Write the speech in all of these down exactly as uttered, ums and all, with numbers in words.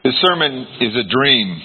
This sermon is a dream.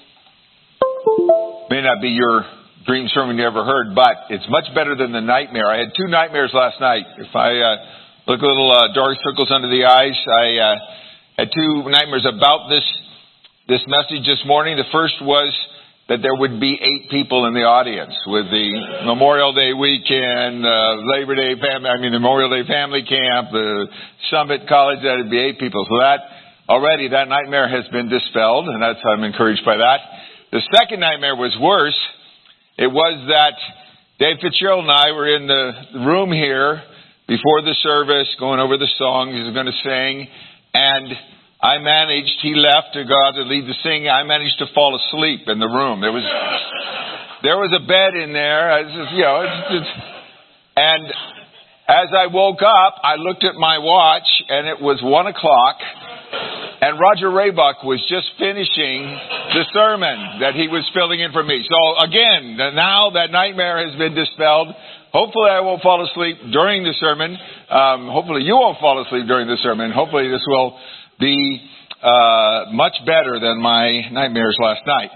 May not be your dream sermon you ever heard, but it's much better than the nightmare. I had two nightmares last night. If I uh, look a little uh, dark circles under the eyes, I uh, had two nightmares about this this message this morning. The first was that there would be eight people in the audience with the Memorial Day weekend, uh, Labor Day family, I mean the Memorial Day family camp, the Summit College, that would be eight people. So that, already that nightmare has been dispelled, and that's, I'm encouraged by that. The second nightmare was worse. It was that Dave Fitzgerald and I were in the room here before the service, going over the songs he was going to sing, and I managed, he left to go out to lead the singing. I managed to fall asleep in the room. There was, there was a bed in there. I was just, you know, it's, it's, and as I woke up, I looked at my watch and it was one o'clock and Roger Raybuck was just finishing the sermon that he was filling in for me. So again, now that nightmare has been dispelled. Hopefully I won't fall asleep during the sermon. Um, hopefully you won't fall asleep during the sermon. Hopefully this will be uh, much better than my nightmares last night.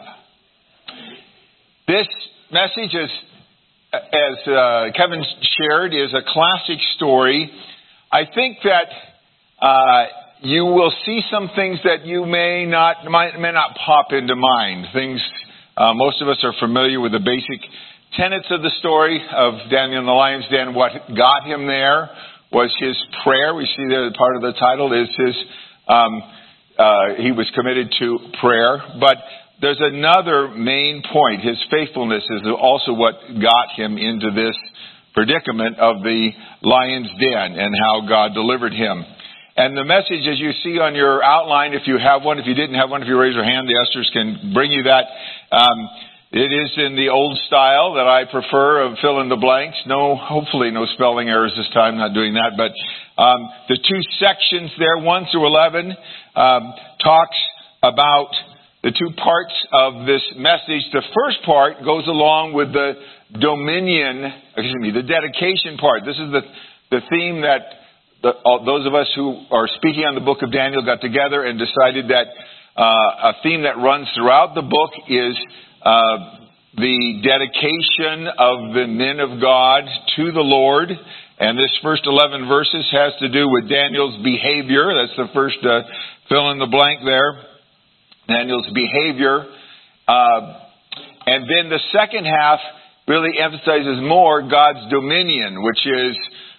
This message, is, as uh, Kevin shared, is a classic story. I think that uh, you will see some things that you may not might, may not pop into mind. Things uh, most of us are familiar with the basic tenets of the story of Daniel in the lion's den. What got him there was his prayer. We see that part of the title is his. Um, uh, he was committed to prayer, but there's another main point. His faithfulness is also what got him into this predicament of the lion's den and how God delivered him. And the message, as you see on your outline, if you have one, if you didn't have one, if you raise your hand, the ushers can bring you that. Um, it is in the old style that I prefer of fill in the blanks. No, hopefully no spelling errors this time, not doing that, but Um, the two sections there, one through eleven, um, talks about the two parts of this message. The first part goes along with the dominion, excuse me, the dedication part. This is the, the theme that the, all, those of us who are speaking on the book of Daniel got together and decided that uh, a theme that runs throughout the book is uh, the dedication of the men of God to the Lord. And this first eleven verses has to do with Daniel's behavior. That's the first uh, fill in the blank there. Daniel's behavior. Uh, and then the second half really emphasizes more God's dominion, which is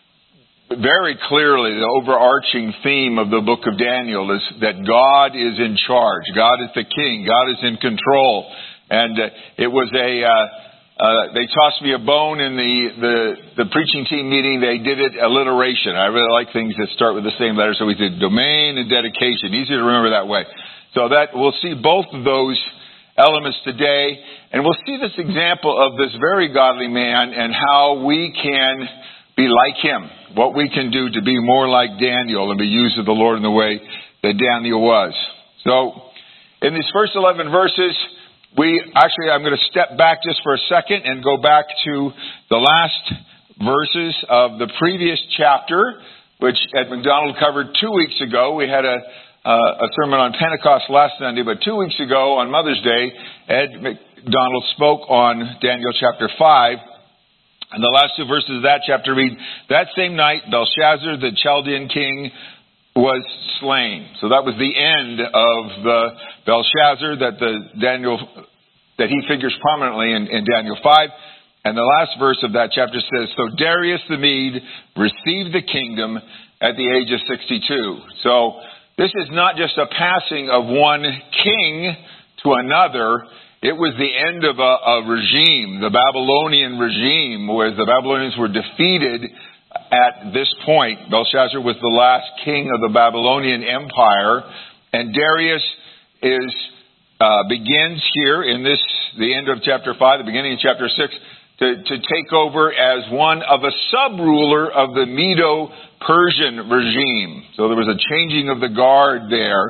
very clearly the overarching theme of the book of Daniel, is that God is in charge. God is the king. God is in control. And uh, it was a... Uh, Uh, they tossed me a bone in the, the, the preaching team meeting. They did it alliteration. I really like things that start with the same letter. So we did domain and dedication. Easy to remember that way. So that we'll see both of those elements today. And we'll see this example of this very godly man and how we can be like him. What we can do to be more like Daniel and be used of the Lord in the way that Daniel was. So in these first eleven verses, We actually, I'm going to step back just for a second and go back to the last verses of the previous chapter, which Ed McDonald covered two weeks ago. We had a, uh, a sermon on Pentecost last Sunday, but two weeks ago on Mother's Day, Ed McDonald spoke on Daniel chapter five. And the last two verses of that chapter read, "That same night, Belshazzar, the Chaldean king, was slain." So that was the end of the Belshazzar that the Daniel that he figures prominently in, in Daniel five. And the last verse of that chapter says, "So Darius the Mede received the kingdom at the age of sixty-two." So this is not just a passing of one king to another. It was the end of a, a regime, the Babylonian regime, where the Babylonians were defeated. At this point, Belshazzar was the last king of the Babylonian Empire, and Darius is uh, begins here in this the end of chapter five, the beginning of chapter six, to, to take over as one of a sub-ruler of the Medo-Persian regime. So there was a changing of the guard there.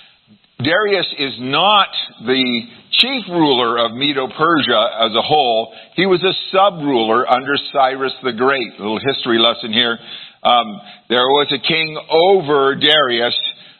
Darius is not the chief ruler of Medo-Persia as a whole. He was a sub-ruler under Cyrus the Great. A little history lesson here. Um, there was a king over Darius,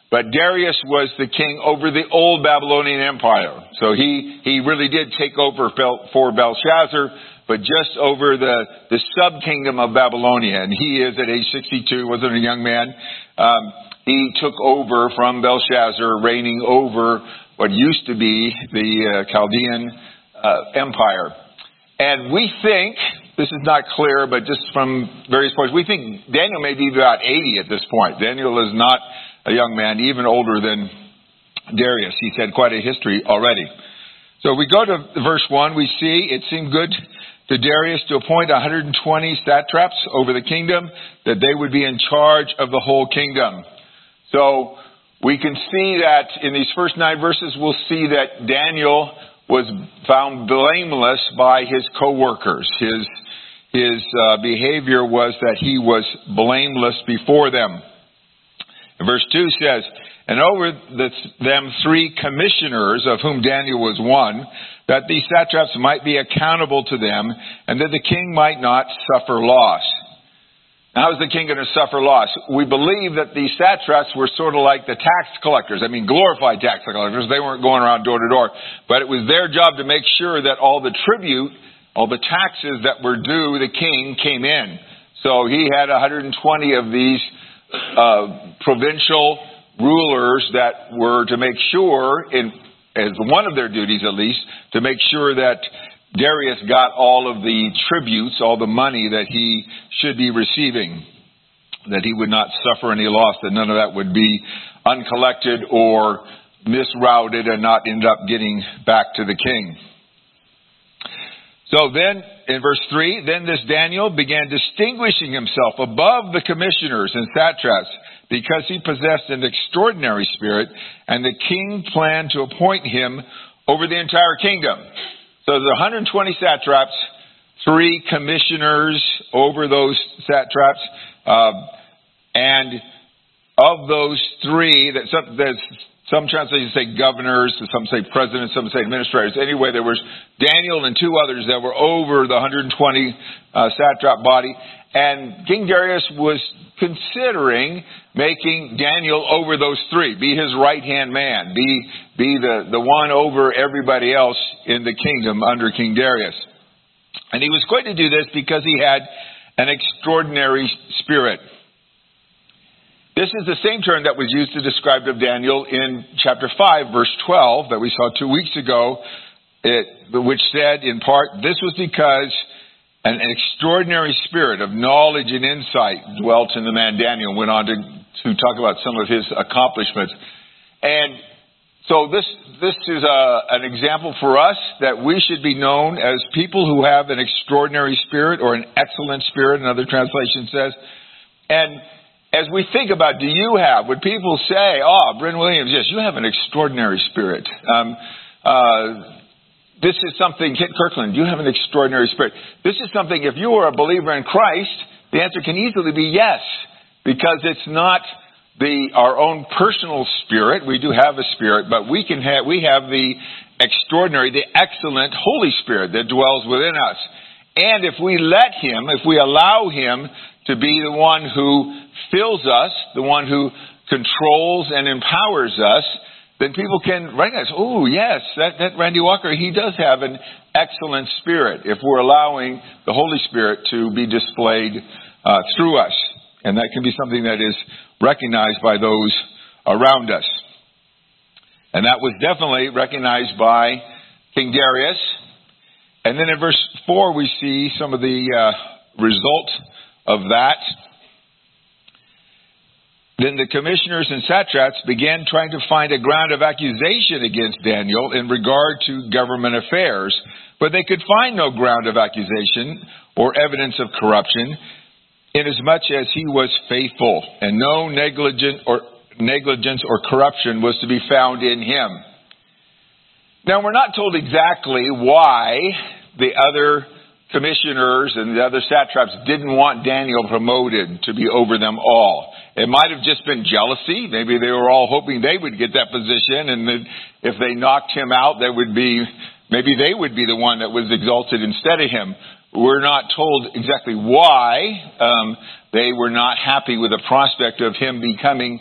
But Darius was the king over the old Babylonian Empire. So he, he really did take over for Belshazzar, but just over the, the sub-kingdom of Babylonia. And he is at age sixty-two, wasn't a young man. Um, he took over from Belshazzar, reigning over what used to be the uh, Chaldean uh, Empire. And we think, this is not clear, but just from various points, we think Daniel may be about eighty at this point. Daniel is not a young man, even older than Darius. He's had quite a history already. So we go to verse one, we see it seemed good to Darius to appoint one hundred twenty satraps over the kingdom, that they would be in charge of the whole kingdom. So we can see that in these first nine verses, we'll see that Daniel was found blameless by his co-workers. His, his uh, behavior was that he was blameless before them. Verse two says, and over the, them three commissioners, of whom Daniel was one, that these satraps might be accountable to them, and that the king might not suffer loss. Now, how is the king going to suffer loss? We believe that these satraps were sort of like the tax collectors. I mean, glorified tax collectors. They weren't going around door to door. But it was their job to make sure that all the tribute, all the taxes that were due the king came in. So he had one hundred twenty of these Uh, provincial rulers that were to make sure, in, as one of their duties at least, to make sure that Darius got all of the tributes, all the money that he should be receiving, that he would not suffer any loss, that none of that would be uncollected or misrouted and not end up getting back to the king. So then, in verse three, then this Daniel began distinguishing himself above the commissioners and satraps because he possessed an extraordinary spirit, and the king planned to appoint him over the entire kingdom. So there's one hundred twenty satraps, three commissioners over those satraps, uh, and of those three, that some, there's Some translations say governors, some say presidents, some say administrators. Anyway, there was Daniel and two others that were over the one hundred twenty uh, satrap body. And King Darius was considering making Daniel over those three, be his right-hand man, be, be the, the one over everybody else in the kingdom under King Darius. And he was going to do this because he had an extraordinary spirit. This is the same term that was used to describe of Daniel in chapter five, verse twelve, that we saw two weeks ago, it, which said, in part, this was because an extraordinary spirit of knowledge and insight dwelt in the man Daniel. Went on to, to talk about some of his accomplishments. And so this, this is a, an example for us that we should be known as people who have an extraordinary spirit, or an excellent spirit, another translation says. And as we think about, do you have, would people say, oh, Bryn Williams, yes, you have an extraordinary spirit. Um, uh, this is something, Kit Kirkland, you have an extraordinary spirit. This is something, if you are a believer in Christ, the answer can easily be yes, because it's not the our own personal spirit. We do have a spirit, but we can have, we have the extraordinary, the excellent Holy Spirit that dwells within us. And if we let Him, if we allow Him to be the one who fills us, the one who controls and empowers us, then people can recognize, oh, yes, that, that Randy Walker, he does have an excellent spirit, if we're allowing the Holy Spirit to be displayed uh, through us. And that can be something that is recognized by those around us. And that was definitely recognized by King Darius. And then in verse four, we see some of the uh, result of that. Then the commissioners and satraps began trying to find a ground of accusation against Daniel in regard to government affairs, but they could find no ground of accusation or evidence of corruption, inasmuch as he was faithful, and no negligent or negligence or corruption was to be found in him. Now, we're not told exactly why the other commissioners and the other satraps didn't want Daniel promoted to be over them all. It might have just been jealousy. Maybe they were all hoping they would get that position, and that if they knocked him out, there would be, maybe they would be the one that was exalted instead of him. We're not told exactly why um, they were not happy with the prospect of him becoming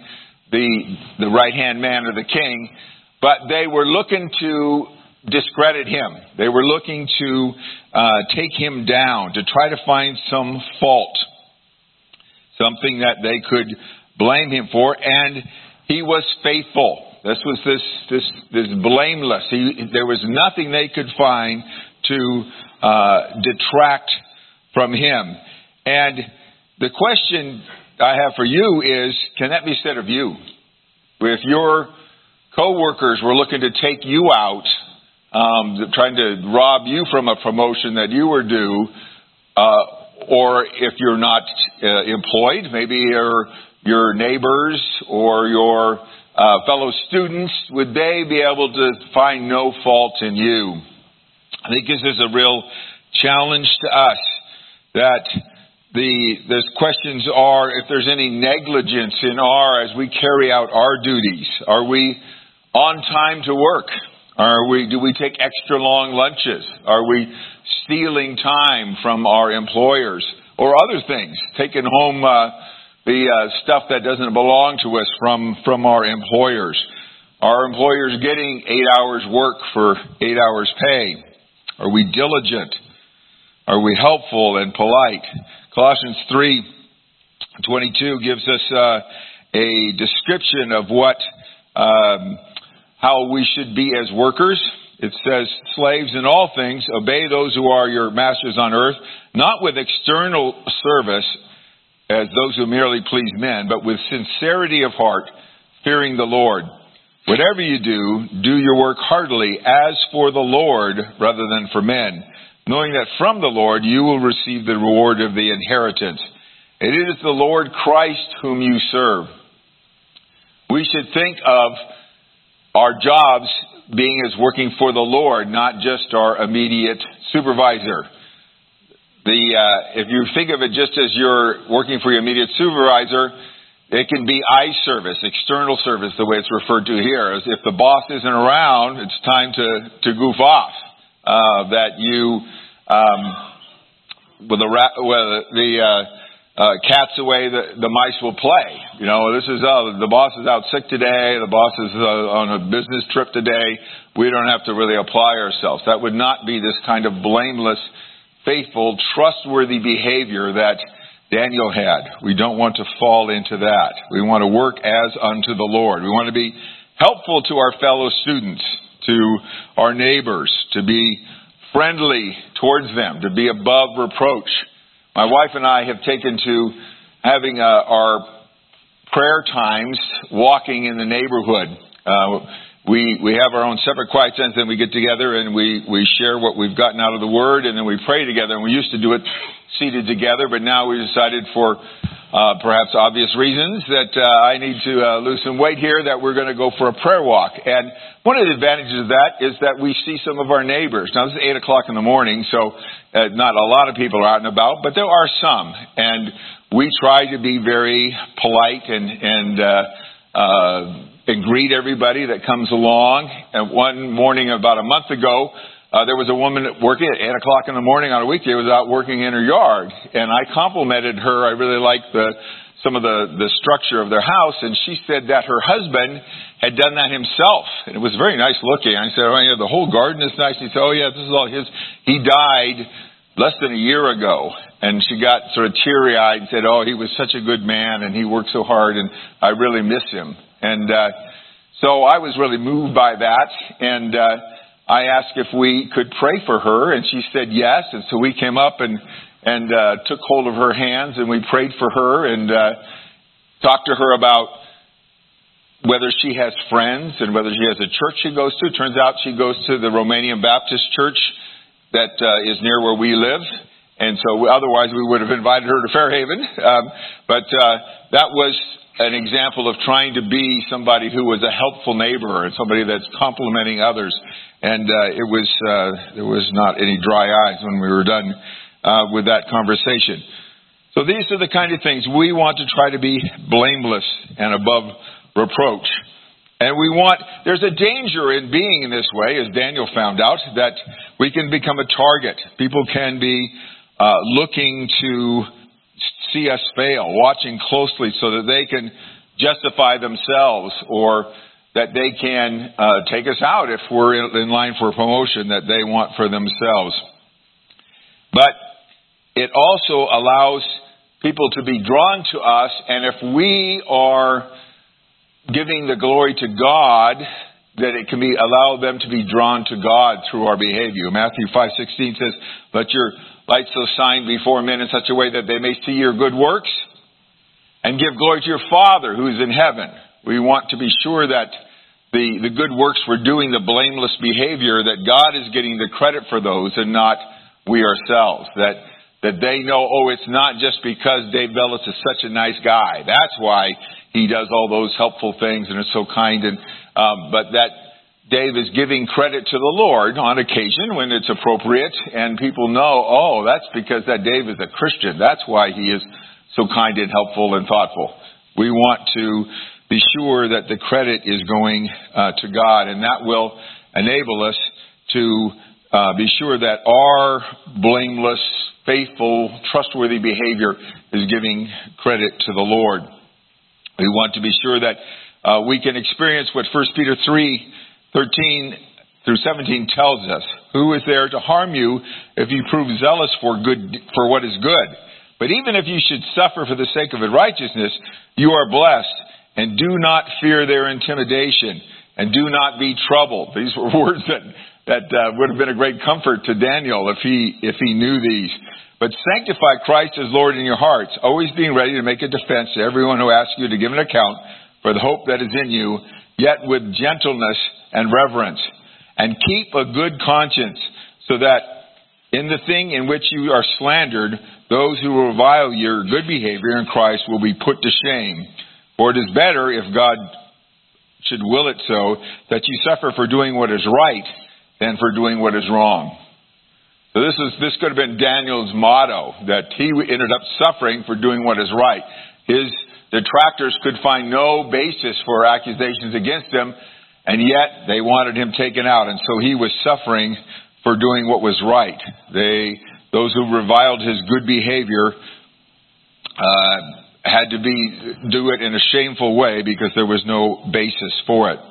the the right-hand man of the king, but they were looking to discredit him. They were looking to uh, take him down, to try to find some fault, something that they could blame him for, and he was faithful. This was this this this blameless. He, there was nothing they could find to uh, detract from him. And the question I have for you is, can that be said of you? If your co-workers were looking to take you out, um, trying to rob you from a promotion that you were due, uh, or if you're not uh, employed, maybe your your neighbors or your uh, fellow students, would they be able to find no fault in you? I think this is a real challenge to us, that the the questions are if there's any negligence in our, as we carry out our duties. Are we on time to work? Are we, do we take extra long lunches? Are we stealing time from our employers or other things? Taking home uh, the uh, stuff that doesn't belong to us from, from our employers? Are employers getting eight hours work for eight hours pay? Are we diligent? Are we helpful and polite? Colossians three twenty-two gives us uh, a description of what um, how we should be as workers. It says, slaves in all things, obey those who are your masters on earth, not with external service as those who merely please men, but with sincerity of heart, fearing the Lord. Whatever you do, do your work heartily as for the Lord rather than for men, knowing that from the Lord you will receive the reward of the inheritance. It is the Lord Christ whom you serve. We should think of our jobs being as working for the Lord, not just our immediate supervisor. The uh, if you think of it just as you're working for your immediate supervisor, it can be eye service, external service, the way it's referred to here. As if the boss isn't around, it's time to, to goof off. Uh, that you, um, with the, with the uh, uh, cat's away, the, the mice will play. You know, this is, uh, the boss is out sick today, the boss is uh, on a business trip today. We don't have to really apply ourselves. That would not be this kind of blameless, faithful, trustworthy behavior that Daniel had. We don't want to fall into that. We want to work as unto the Lord. We want to be helpful to our fellow students, to our neighbors, to be friendly towards them, to be above reproach. My wife and I have taken to having uh, our prayer times walking in the neighborhood. Uh, we we have our own separate quiet times, then we get together and we, we share what we've gotten out of the Word, and then we pray together. And we used to do it seated together, but now we decided for Uh, perhaps obvious reasons that uh, I need to uh, lose some weight here, that we're going to go for a prayer walk. And one of the advantages of that is that we see some of our neighbors. Now, this is eight o'clock in the morning, so uh, not a lot of people are out and about, but there are some. And we try to be very polite and, and, uh, uh, and greet everybody that comes along. And one morning about a month ago, Uh, there was a woman working at eight o'clock in the morning on a weekday, was out working in her yard. And I complimented her. I really liked the, some of the, the structure of their house. And she said that her husband had done that himself. And it was very nice looking. I said, oh, yeah, the whole garden is nice. He said, oh, yeah, this is all his. He died less than a year ago. And she got sort of teary-eyed and said, oh, he was such a good man and he worked so hard and I really miss him. And uh, so I was really moved by that. And uh I asked if we could pray for her, and she said yes. And so we came up and and uh, took hold of her hands, and we prayed for her and uh, talked to her about whether she has friends and whether she has a church she goes to. Turns out she goes to the Romanian Baptist Church that uh, is near where we live. And so otherwise we would have invited her to Fairhaven. Um, but uh, that was an example of trying to be somebody who was a helpful neighbor and somebody that's complimenting others. And uh, it was uh, there was not any dry eyes when we were done uh, with that conversation. So these are the kind of things we want to try to be blameless and above reproach. And we want, there's a danger in being in this way, as Daniel found out, that we can become a target. People can be uh, looking to see us fail, watching closely so that they can justify themselves, or that they can uh, take us out if we're in, in line for a promotion that they want for themselves. But it also allows people to be drawn to us, and if we are giving the glory to God, that it can be allow them to be drawn to God through our behavior. Matthew five sixteen says, "Let your light so shine before men in such a way that they may see your good works and give glory to your Father who is in heaven." We want to be sure that the, the good works we're doing, the blameless behavior, that God is getting the credit for those and not we ourselves. That that they know, oh, it's not just because Dave Bellis is such a nice guy. That's why he does all those helpful things and is so kind. And um, but that Dave is giving credit to the Lord on occasion when it's appropriate, and people know, oh, that's because that Dave is a Christian. That's why he is so kind and helpful and thoughtful. We want to be sure that the credit is going uh, to God, and that will enable us to uh, be sure that our blameless, faithful, trustworthy behavior is giving credit to the Lord. We want to be sure that uh, we can experience what First Peter three thirteen through seventeen tells us. Who is there to harm you if you prove zealous for good, for what is good? But even if you should suffer for the sake of righteousness, you are blessed. And do not fear their intimidation, and do not be troubled. These were words that that uh, would have been a great comfort to Daniel if he if he knew these. But sanctify Christ as Lord in your hearts, always being ready to make a defense to everyone who asks you to give an account for the hope that is in you, yet with gentleness and reverence. And keep a good conscience, so that in the thing in which you are slandered, those who revile your good behavior in Christ will be put to shame. For it is better, if God should will it so, that you suffer for doing what is right than for doing what is wrong. So this is this could have been Daniel's motto, that he ended up suffering for doing what is right. His detractors could find no basis for accusations against him, and yet they wanted him taken out, and so he was suffering for doing what was right. They, those who reviled his good behavior, uh, had to be do it in a shameful way because there was no basis for it.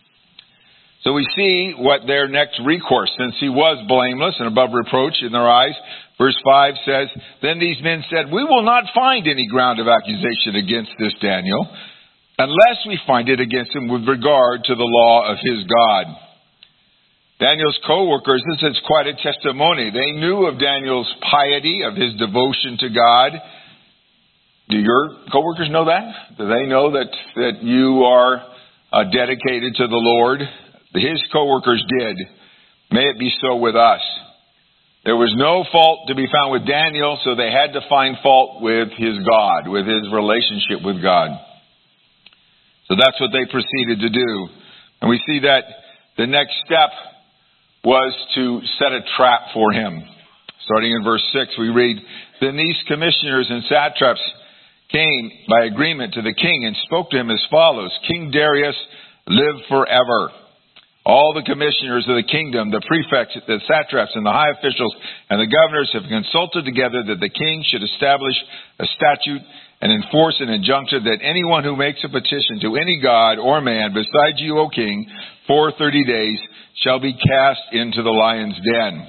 So we see what their next recourse, since he was blameless and above reproach in their eyes. Verse five says, "Then these men said, we will not find any ground of accusation against this Daniel, unless we find it against him with regard to the law of his God." Daniel's co-workers, this is quite a testimony. They knew of Daniel's piety, of his devotion to God. Do your co-workers know that? Do they know that, that you are uh, dedicated to the Lord? His co-workers did. May it be so with us. There was no fault to be found with Daniel, so they had to find fault with his God, with his relationship with God. So that's what they proceeded to do. And we see that the next step was to set a trap for him. Starting in verse six, we read, "Then these commissioners and satraps came by agreement to the king and spoke to him as follows, 'King Darius, live forever. All the commissioners of the kingdom, the prefects, the satraps, and the high officials, and the governors have consulted together that the king should establish a statute and enforce an injunction that anyone who makes a petition to any god or man besides you, O king, for thirty days shall be cast into the lion's den.'"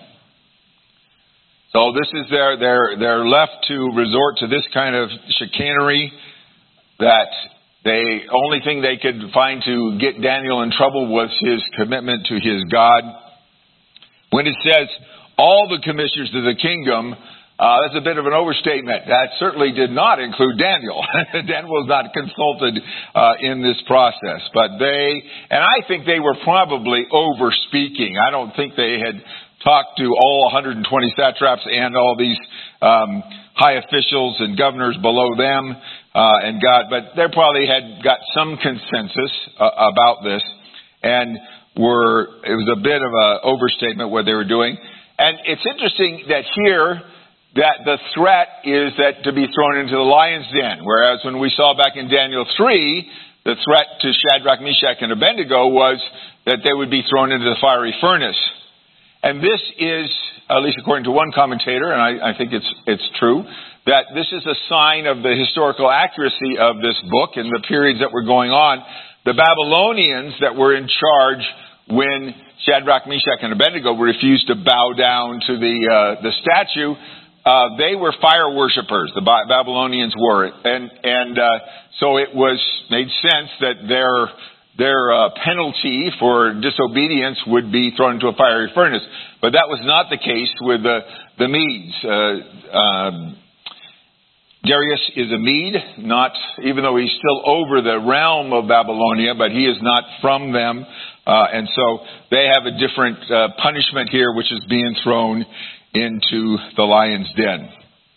So this is their, they're, they're left to resort to this kind of chicanery, that the only thing they could find to get Daniel in trouble was his commitment to his God. When it says all the commissioners of the kingdom, uh, that's a bit of an overstatement. That certainly did not include Daniel. Daniel was not consulted uh, in this process. But they, and I think they were probably over-speaking. I don't think they had talked to all one hundred twenty satraps and all these um, high officials and governors below them uh, and God, but they probably had got some consensus uh, about this, and were it was a bit of an overstatement what they were doing. And it's interesting that here that the threat is that to be thrown into the lion's den, whereas when we saw back in Daniel three, the threat to Shadrach, Meshach, and Abednego was that they would be thrown into the fiery furnace. And this is, at least according to one commentator, and I, I think it's it's true, that this is a sign of the historical accuracy of this book and the periods that were going on. The Babylonians that were in charge when Shadrach, Meshach, and Abednego refused to bow down to the uh, the statue, uh, they were fire worshipers. The ba- Babylonians were, and and uh, so it was made sense that their their uh, penalty for disobedience would be thrown into a fiery furnace. But that was not the case with the the Medes. Uh, um, Darius is a Mede, not, even though he's still over the realm of Babylonia, but he is not from them. Uh, and so they have a different uh, punishment here, which is being thrown into the lion's den.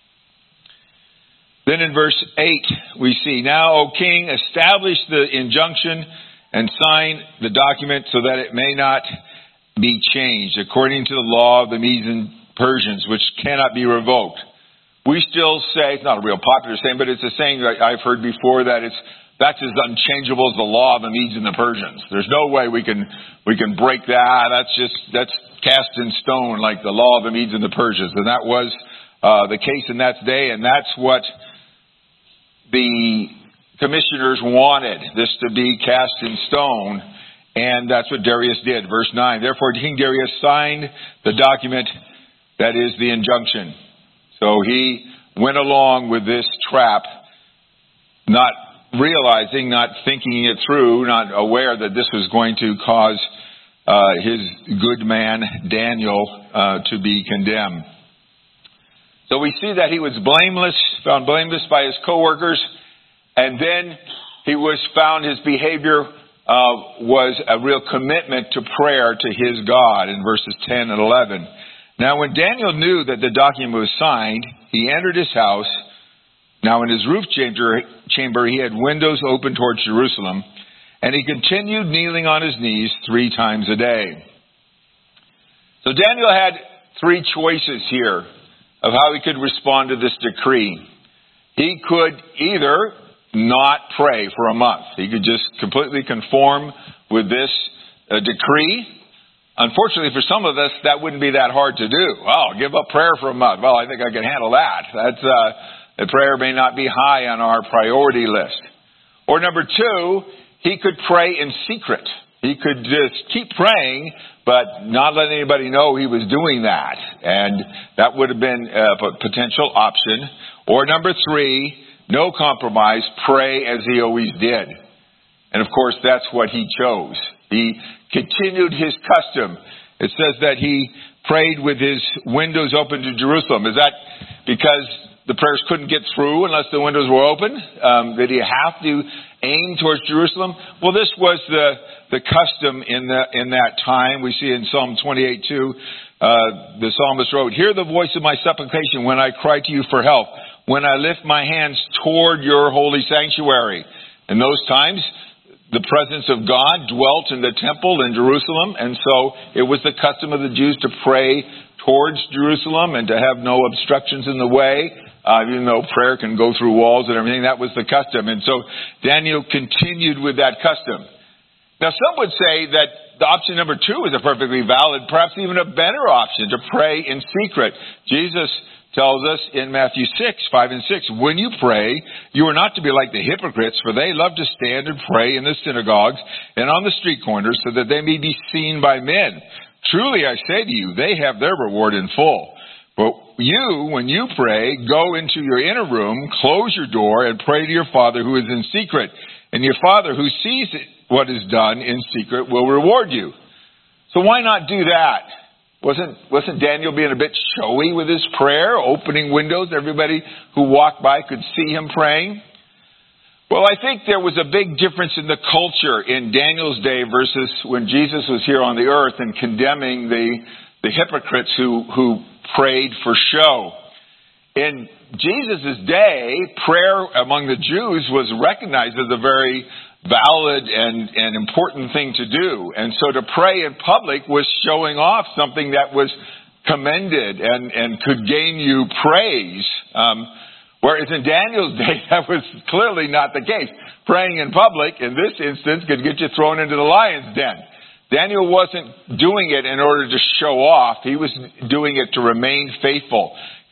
Then in verse eight, we see, "Now, O king, establish the injunction and sign the document so that it may not be changed, according to the law of the Medes and Persians, which cannot be revoked." We still say, it's not a real popular saying, but it's a saying that I've heard before, that it's that's as unchangeable as the law of the Medes and the Persians. There's no way we can we can break that. That's just that's cast in stone, like the law of the Medes and the Persians. And that was uh, the case in that day, and that's what the commissioners wanted, this to be cast in stone, and that's what Darius did. Verse nine, "Therefore King Darius signed the document, that is the injunction." So he went along with this trap, not realizing, not thinking it through, not aware that this was going to cause uh, his good man Daniel uh, to be condemned. So we see that he was blameless, found blameless by his co-workers, and then he was found, his behavior uh, was a real commitment to prayer to his God in verses ten and eleven. "Now when Daniel knew that the document was signed, he entered his house. Now in his roof chamber, chamber he had windows open towards Jerusalem, and he continued kneeling on his knees three times a day." So Daniel had three choices here of how he could respond to this decree. He could either not pray for a month. He could just completely conform with this uh, decree. Unfortunately, for some of us, that wouldn't be that hard to do. Oh, give up prayer for a month. Well, I think I can handle that. That's uh, the prayer may not be high on our priority list. Or number two, he could pray in secret. He could just keep praying, but not let anybody know he was doing that. And that would have been a potential option. Or number three, no compromise, pray as he always did. And of course, that's what he chose. He continued his custom. It says that he prayed with his windows open to Jerusalem. Is that because the prayers couldn't get through unless the windows were open? Um, did he have to aim towards Jerusalem? Well, this was the the custom in the in that time. We see in Psalm twenty-eight two, uh, the psalmist wrote, "Hear the voice of my supplication when I cry to you for help, when I lift my hands toward your holy sanctuary." In those times, the presence of God dwelt in the temple in Jerusalem, and so it was the custom of the Jews to pray towards Jerusalem and to have no obstructions in the way, uh, even though prayer can go through walls and everything. That was the custom. And so Daniel continued with that custom. Now, some would say that the option number two is a perfectly valid, perhaps even a better option, to pray in secret. Jesus tells us in Matthew six, five and six, "When you pray, you are not to be like the hypocrites, for they love to stand and pray in the synagogues and on the street corners so that they may be seen by men. Truly I say to you, they have their reward in full. But you, when you pray, go into your inner room, close your door, and pray to your Father who is in secret. And your Father who sees what is done in secret will reward you." So why not do that? Wasn't, wasn't Daniel being a bit showy with his prayer, opening windows? Everybody who walked by could see him praying. Well, I think there was a big difference in the culture in Daniel's day versus when Jesus was here on the earth and condemning the, the hypocrites who, who prayed for show. In Jesus' day, prayer among the Jews was recognized as a very valid and, and important thing to do. And so to pray in public was showing off something that was commended and, and could gain you praise. Um, whereas in Daniel's day, that was clearly not the case. Praying in public, in this instance, could get you thrown into the lion's den. Daniel wasn't doing it in order to show off. He was doing it to remain faithful.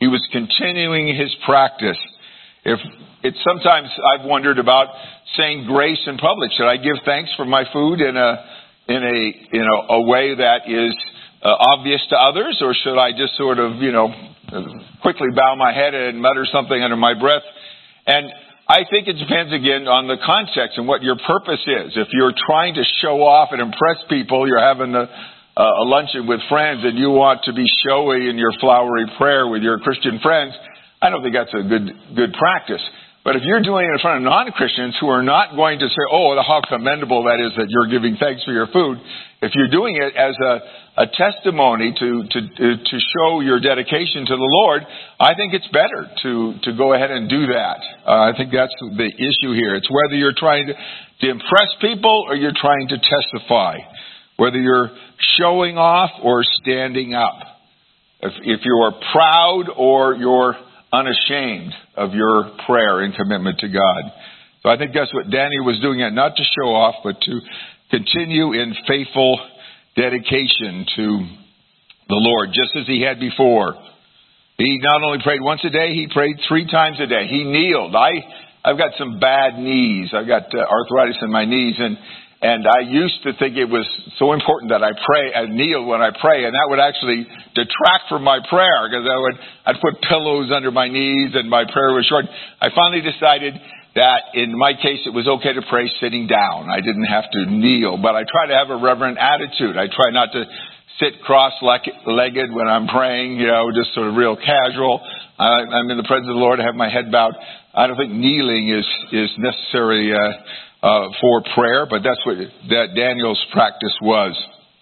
He was continuing his practice. If it's sometimes I've wondered about saying grace in public. Should I give thanks for my food in a in a you know a way that is uh, obvious to others, or should I just sort of you know quickly bow my head and mutter something under my breath? And I think it depends again on the context and what your purpose is. If you're trying to show off and impress people, you're having a, a luncheon with friends and you want to be showy in your flowery prayer with your Christian friends, I don't think that's a good good practice. But if you're doing it in front of non-Christians who are not going to say, oh, how commendable that is that you're giving thanks for your food, if you're doing it as a, a testimony to, to to show your dedication to the Lord, I think it's better to, to go ahead and do that. Uh, I think that's the issue here. It's whether you're trying to, to impress people or you're trying to testify, whether you're showing off or standing up, if, if you're proud or you're unashamed of your prayer and commitment to God. So I think that's what Daniel was doing, it not to show off, but to continue in faithful dedication to the Lord, just as he had before. He not only prayed once a day, he prayed three times a day. He kneeled. I, I've got some bad knees. I've got uh, arthritis in my knees, and And I used to think it was so important that I pray and kneel when I pray, and that would actually detract from my prayer because I would I'd put pillows under my knees and my prayer was short. I finally decided that in my case it was okay to pray sitting down. I didn't have to kneel, but I try to have a reverent attitude. I try not to sit cross-legged when I'm praying, you know, just sort of real casual. I, I'm in the presence of the Lord. I have my head bowed. I don't think kneeling is is necessary. Uh, Uh, for prayer, but that's what that Daniel's practice was.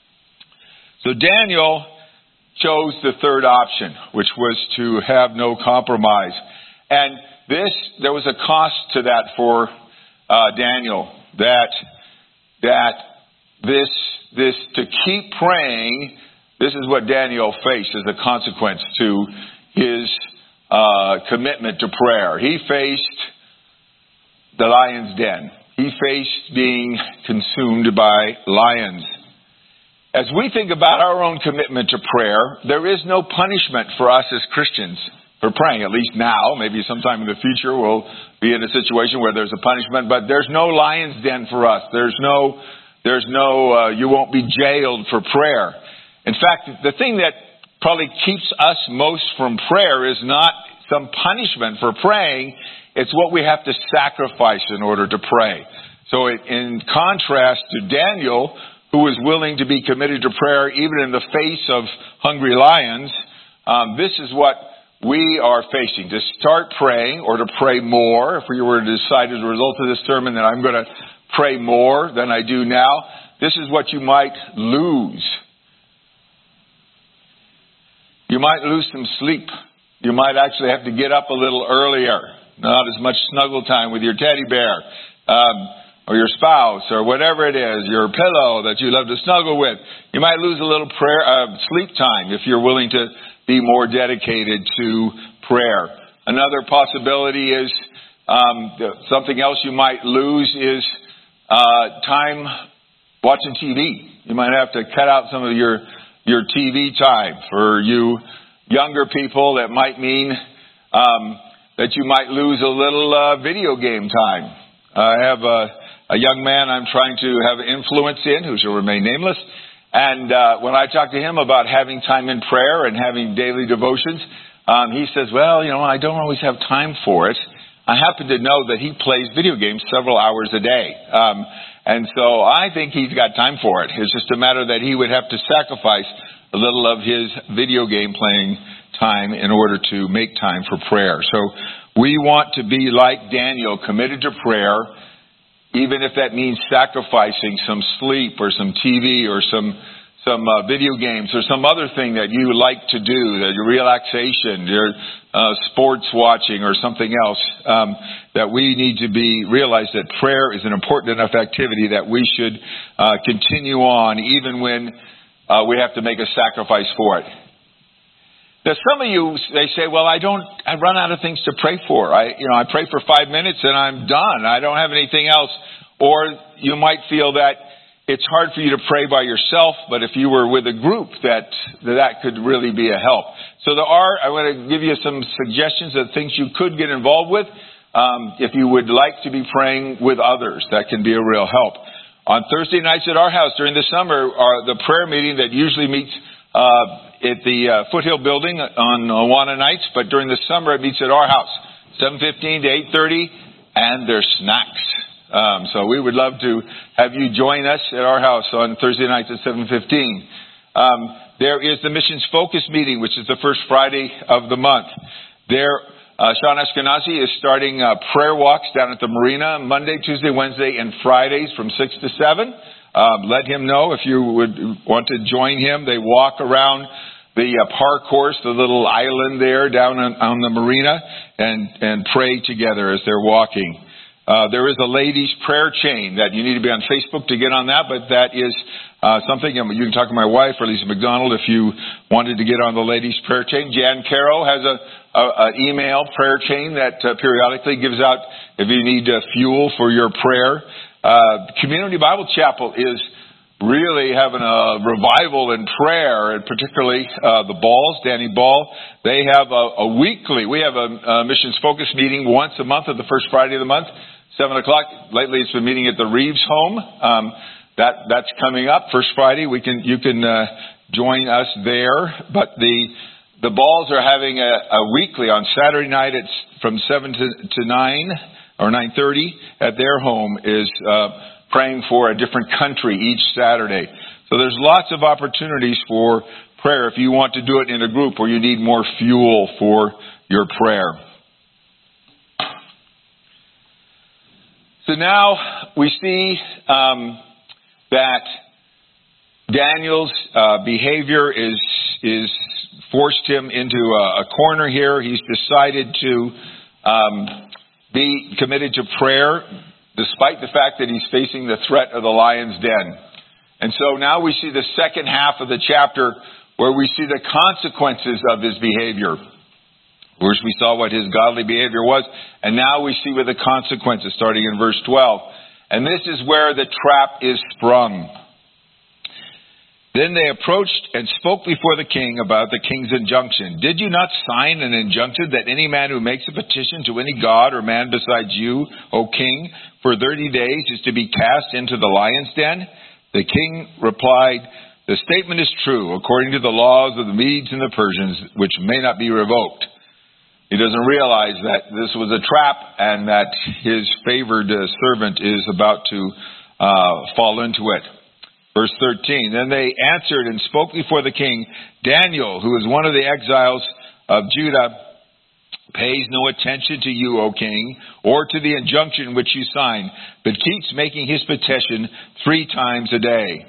So Daniel chose the third option, which was to have no compromise. And this, there was a cost to that for uh, Daniel. That that this this to keep praying. This is what Daniel faced as a consequence to his uh, commitment to prayer. He faced the lion's den. He faced being consumed by lions. As we think about our own commitment to prayer, there is no punishment for us as Christians for praying, at least now. Maybe sometime in the future we'll be in a situation where there's a punishment, but there's no lion's den for us. There's no, there's no, uh, you won't be jailed for prayer. In fact, the thing that probably keeps us most from prayer is not some punishment for praying. It's what we have to sacrifice in order to pray. So it, in contrast to Daniel, who was willing to be committed to prayer even in the face of hungry lions, um, this is what we are facing. To start praying or to pray more, if we were to decide as a result of this sermon that I'm going to pray more than I do now, this is what you might lose. You might lose some sleep. You might actually have to get up a little earlier. Not as much snuggle time with your teddy bear, um, or your spouse, or whatever it is, your pillow that you love to snuggle with. You might lose a little prayer, uh, sleep time if you're willing to be more dedicated to prayer. Another possibility is um, something else you might lose is uh, time watching T V. You might have to cut out some of your your T V time. For you younger people, that might mean um, that you might lose a little uh, video game time. I have a, a young man I'm trying to have influence in, who shall remain nameless. And uh, when I talk to him about having time in prayer and having daily devotions, um, he says, well, you know, I don't always have time for it. I happen to know that he plays video games several hours a day. Um, and so I think he's got time for it. It's just a matter that he would have to sacrifice a little of his video game playing time in order to make time for prayer. So we want to be like Daniel, committed to prayer, even if that means sacrificing some sleep or some T V or some some uh, video games or some other thing that you like to do, that your relaxation, your uh, sports watching or something else, um, that we need to be realize that prayer is an important enough activity that we should uh, continue on even when uh, we have to make a sacrifice for it. Now, some of you, they say, well, I don't, I run out of things to pray for. I, you know, I pray for five minutes and I'm done. I don't have anything else. Or you might feel that it's hard for you to pray by yourself, but if you were with a group, that that could really be a help. So there are, I want to give you some suggestions of things you could get involved with. Um, if you would like to be praying with others, that can be a real help. On Thursday nights at our house during the summer, are the prayer meeting that usually meets uh, at the uh, Foothill Building on Awana nights, but during the summer it meets at our house, seven fifteen to eight thirty, and there's snacks. Um, so we would love to have you join us at our house on Thursday nights at seven fifteen. Um, there is the Missions Focus meeting, which is the first Friday of the month. There. Uh, Sean Eskenazi is starting uh, prayer walks down at the marina Monday, Tuesday, Wednesday, and Fridays from six to seven. Um, let him know if you would want to join him. They walk around the uh, park course, the little island there down on, on the marina, and, and pray together as they're walking. Uh, there is a ladies' prayer chain that you need to be on Facebook to get on that, but that is uh, something you can talk to my wife or Lisa McDonald if you wanted to get on the ladies' prayer chain. Jan Caro has a an email prayer chain that uh, periodically gives out if you need uh, fuel for your prayer. Uh, Community Bible Chapel is really having a revival in prayer, and particularly uh, the Balls, Danny Ball. They have a, a weekly, we have a, a missions focus meeting once a month at the first Friday of the month, seven o'clock. Lately it's been meeting at the Reeves home. Um, that that's coming up, first Friday. We can You can uh, join us there. But the The Balls are having a, a weekly on Saturday night. It's from seven to, to nine or nine thirty at their home is uh, praying for a different country each Saturday. So there's lots of opportunities for prayer if you want to do it in a group or you need more fuel for your prayer. So now we see um, that Daniel's uh, behavior is is forced him into a, a corner here. He's decided to um, be committed to prayer despite the fact that he's facing the threat of the lion's den. And so now we see the second half of the chapter where we see the consequences of his behavior. First we saw what his godly behavior was, and now we see what the consequences, starting in verse twelve. And this is where the trap is sprung. Then they approached and spoke before the king about the king's injunction. Did you not sign an injunction that any man who makes a petition to any god or man besides you, O king, for thirty days is to be cast into the lion's den? The king replied, the statement is true, according to the laws of the Medes and the Persians, which may not be revoked. He doesn't realize that this was a trap and that his favored uh, servant is about to uh, fall into it. Verse thirteen, then they answered and spoke before the king, Daniel, who is one of the exiles of Judah, pays no attention to you, O king, or to the injunction which you signed, but keeps making his petition three times a day.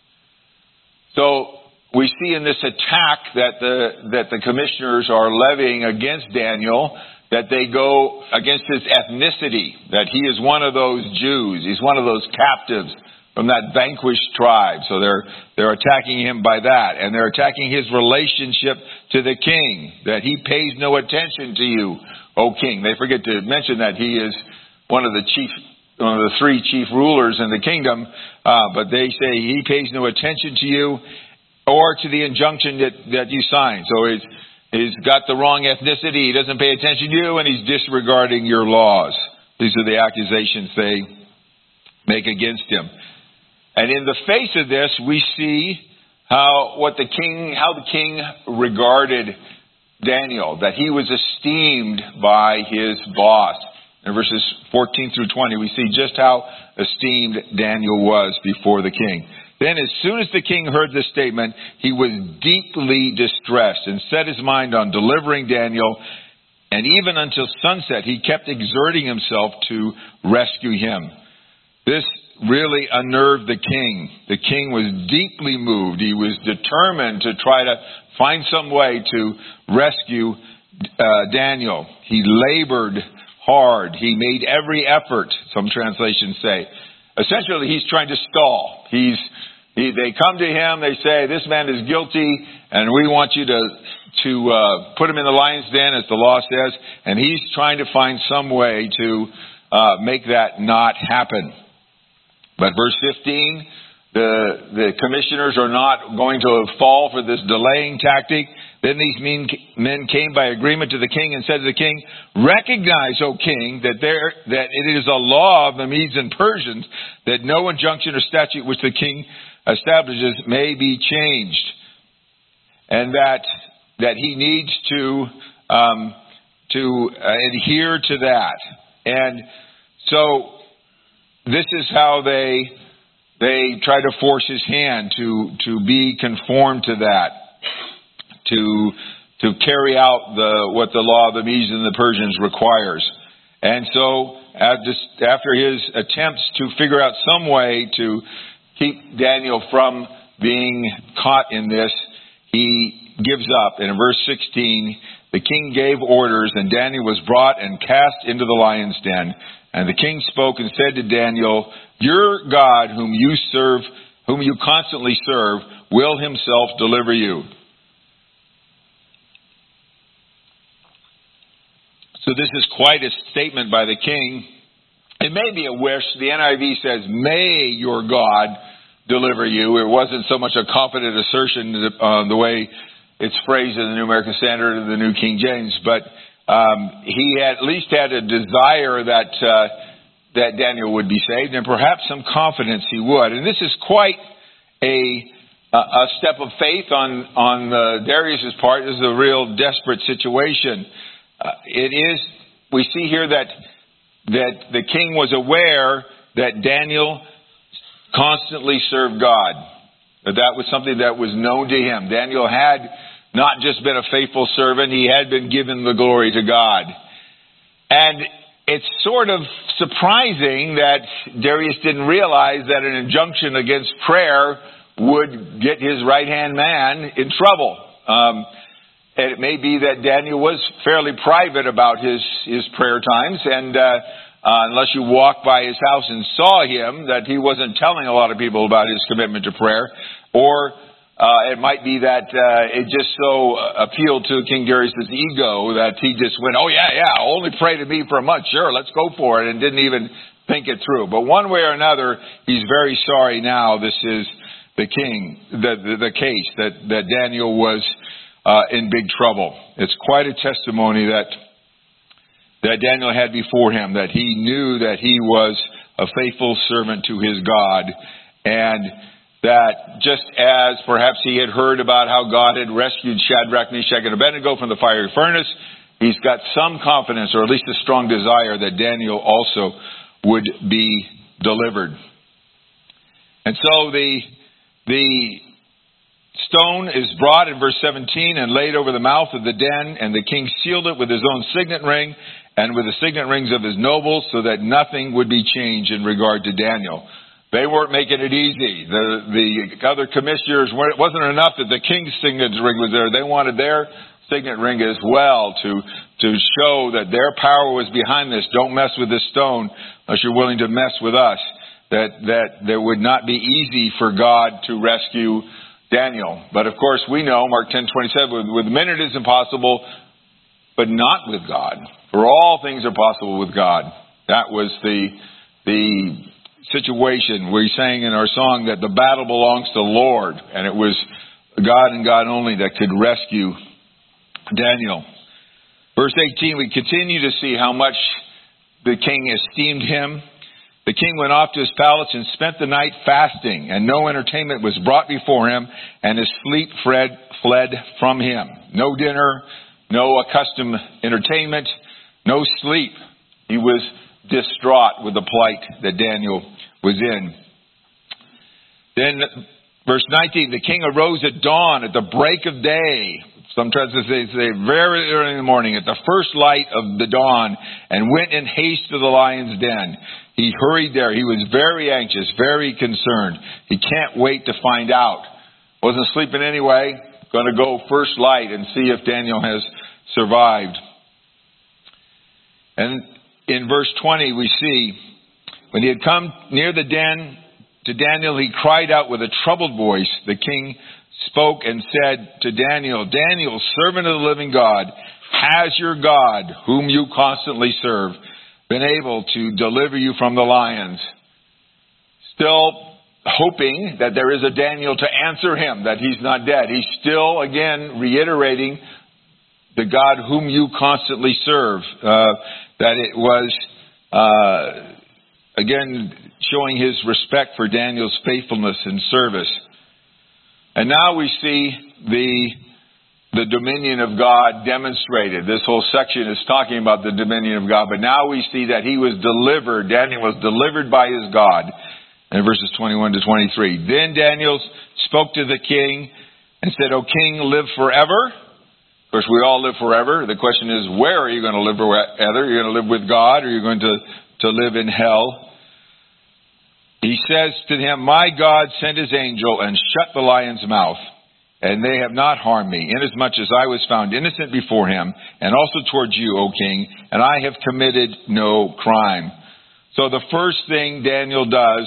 So we see in this attack that the that the commissioners are levying against Daniel, that they go against his ethnicity, that he is one of those Jews, he's one of those captives from that vanquished tribe. So they're they're attacking him by that. And they're attacking his relationship to the king, that he pays no attention to you, O king. They forget to mention that he is one of the chief, one of the three chief rulers in the kingdom. Uh, but they say he pays no attention to you or to the injunction that, that you signed. So he's, he's got the wrong ethnicity. He doesn't pay attention to you and he's disregarding your laws. These are the accusations they make against him. And in the face of this, we see how what the king, how the king regarded Daniel, that he was esteemed by his boss. In verses fourteen through twenty, we see just how esteemed Daniel was before the king. Then as soon as the king heard this statement, he was deeply distressed and set his mind on delivering Daniel. And even until sunset, he kept exerting himself to rescue him. This really unnerved the king. The king was deeply moved. He was determined to try to find some way to rescue uh, Daniel. He labored hard. He made every effort, some translations say. Essentially, he's trying to stall. He's he, they come to him, they say, this man is guilty, and we want you to, to uh, put him in the lion's den, as the law says, and he's trying to find some way to uh, make that not happen. But verse fifteen, the, the commissioners are not going to fall for this delaying tactic. Then these men, men came by agreement to the king and said to the king, "Recognize, O king, that there that it is a law of the Medes and Persians that no injunction or statute which the king establishes may be changed, and that that he needs to um, to uh, adhere to that." And so this is how they they try to force his hand to to be conformed to that, to to carry out the what the law of the Medes and the Persians requires. And so after his attempts to figure out some way to keep Daniel from being caught in this, he gives up. And in verse sixteen, the king gave orders, and Daniel was brought and cast into the lion's den. And the king spoke and said to Daniel, "Your God, whom you serve, whom you constantly serve, will himself deliver you." So this is quite a statement by the king. It may be a wish. The N I V says, "May your God deliver you." It wasn't so much a confident assertion uh, the way it's phrased in the New American Standard or the New King James, but um, he at least had a desire that uh, that Daniel would be saved, and perhaps some confidence he would. And this is quite a a step of faith on on uh, Darius's part. This is a real desperate situation. Uh, it is. We see here that that the king was aware that Daniel constantly served God. That that was something that was known to him. Daniel had not just been a faithful servant, he had been given the glory to God. And it's sort of surprising that Darius didn't realize that an injunction against prayer would get his right-hand man in trouble. Um, and it may be that Daniel was fairly private about his, his prayer times, and uh, Uh, unless you walked by his house and saw him, that he wasn't telling a lot of people about his commitment to prayer. Or uh, it might be that uh, it just so appealed to King Darius' ego that he just went, "Oh yeah, yeah, only pray to me for a month. Sure, let's go for it," and didn't even think it through. But one way or another, he's very sorry now. This is the king, the, the, the case that, that Daniel was uh, in big trouble. It's quite a testimony that that Daniel had before him, that he knew that he was a faithful servant to his God, and that just as perhaps he had heard about how God had rescued Shadrach, Meshach, and Abednego from the fiery furnace, he's got some confidence, or at least a strong desire, that Daniel also would be delivered. And so the the stone is brought in verse seventeen and laid over the mouth of the den, and the king sealed it with his own signet ring and with the signet rings of his nobles, so that nothing would be changed in regard to Daniel. They weren't making it easy. The the other commissioners, it wasn't enough that the king's signet ring was there. They wanted their signet ring as well to to show that their power was behind this. Don't mess with this stone unless you're willing to mess with us. That that there would not be easy for God to rescue Daniel. But of course we know, Mark ten twenty-seven, with, with men it is impossible, but not with God. For all things are possible with God. That was the the situation we sang in our song, that the battle belongs to the Lord. And it was God and God only that could rescue Daniel. Verse eighteen, we continue to see how much the king esteemed him. The king went off to his palace and spent the night fasting, and no entertainment was brought before him, and his sleep fled, fled from him. No dinner, no accustomed entertainment, no sleep. He was distraught with the plight that Daniel was in. Then, verse nineteen, the king arose at dawn, at the break of day. Some translations say very early in the morning, at the first light of the dawn, and went in haste to the lion's den. He hurried there. He was very anxious, very concerned. He can't wait to find out. Wasn't sleeping anyway. Going to go first light and see if Daniel has survived. And in verse twenty we see, when he had come near the den to Daniel, he cried out with a troubled voice. The king spoke and said to Daniel, "Daniel, servant of the living God, has your God, whom you constantly serve, been able to deliver you from the lions?" Still hoping that there is a Daniel to answer him, that he's not dead. He's still, again, reiterating the God whom you constantly serve. Uh, that it was, uh, again, showing his respect for Daniel's faithfulness and service. And now we see the the dominion of God demonstrated. This whole section is talking about the dominion of God, but now we see that he was delivered. Daniel was delivered by his God. In verses twenty-one to twenty-three. Then Daniel spoke to the king and said, O king, live forever. Of course, we all live forever. The question is, where are you going to live forever? Are you going to live with God, or are you going to, to live in hell? He says to him, my God sent his angel and shut the lion's mouth, and they have not harmed me, inasmuch as I was found innocent before him, and also towards you, O king, and I have committed no crime. So the first thing Daniel does,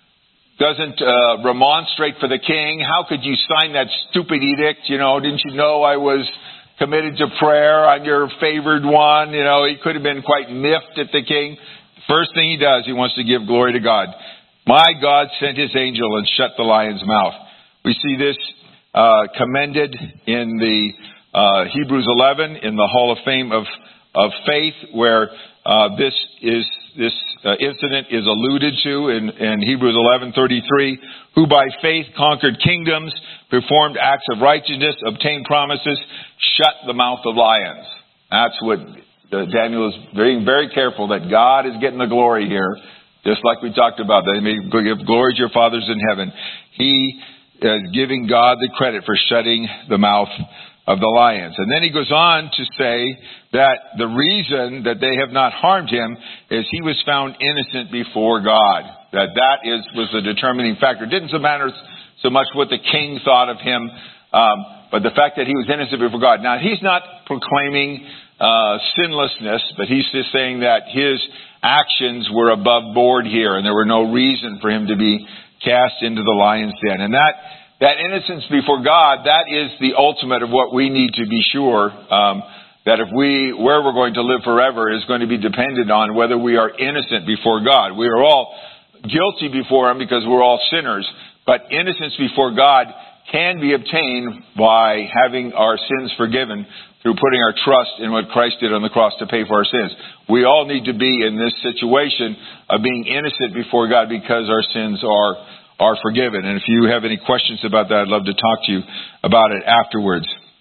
doesn't uh, remonstrate for the king. How could you sign that stupid edict? You know, didn't you know I was committed to prayer? I'm your favored one. You know, he could have been quite miffed at the king. First thing he does, he wants to give glory to God. My God sent his angel and shut the lion's mouth. We see this uh, commended in the uh, Hebrews eleven, in the Hall of Fame of, of Faith, where uh, this is this uh, incident is alluded to in, in Hebrews eleven thirty-three, who by faith conquered kingdoms, performed acts of righteousness, obtained promises, shut the mouth of lions. That's what uh, Daniel is being very careful that God is getting the glory here, just like we talked about, that he may give glory to your fathers in heaven. He is giving God the credit for shutting the mouth of the lions. And then he goes on to say that the reason that they have not harmed him is he was found innocent before God. That that is was the determining factor. It didn't matter so much what the king thought of him, um, but the fact that he was innocent before God. Now, he's not proclaiming uh, sinlessness, but he's just saying that his actions were above board here, and there were no reason for him to be cast into the lion's den. And that That innocence before God, that is the ultimate of what we need to be sure, um, that if we, where we're going to live forever is going to be dependent on whether we are innocent before God. We are all guilty before him because we're all sinners, but innocence before God can be obtained by having our sins forgiven through putting our trust in what Christ did on the cross to pay for our sins. We all need to be in this situation of being innocent before God because our sins are are forgiven. And if you have any questions about that, I'd love to talk to you about it afterwards.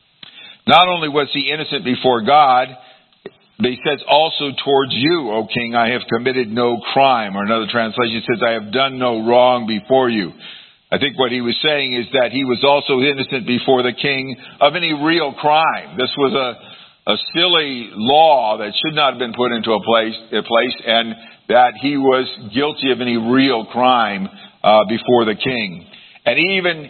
Not only was he innocent before God, but he says also towards you, O king, I have committed no crime. Or another translation says, I have done no wrong before you. I think what he was saying is that he was also innocent before the king of any real crime. This was a, a silly law that should not have been put into a place, a place, and that he was guilty of any real crime Uh, before the king. And even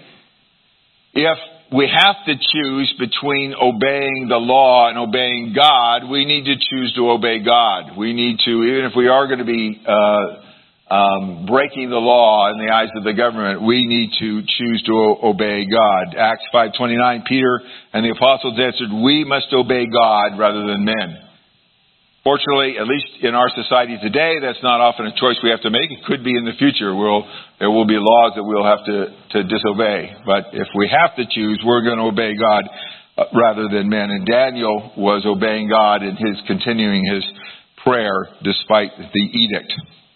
if we have to choose between obeying the law and obeying God, we need to choose to obey God. We need to, even if we are going to be uh, um, breaking the law in the eyes of the government, we need to choose to o- obey God. Acts five twenty-nine, Peter and the apostles answered, we must obey God rather than men. Fortunately, at least in our society today, that's not often a choice we have to make. It could be in the future. We'll, there will be laws that we'll have to, to disobey. But if we have to choose, we're going to obey God uh, rather than men. And Daniel was obeying God in his continuing his prayer despite the edict.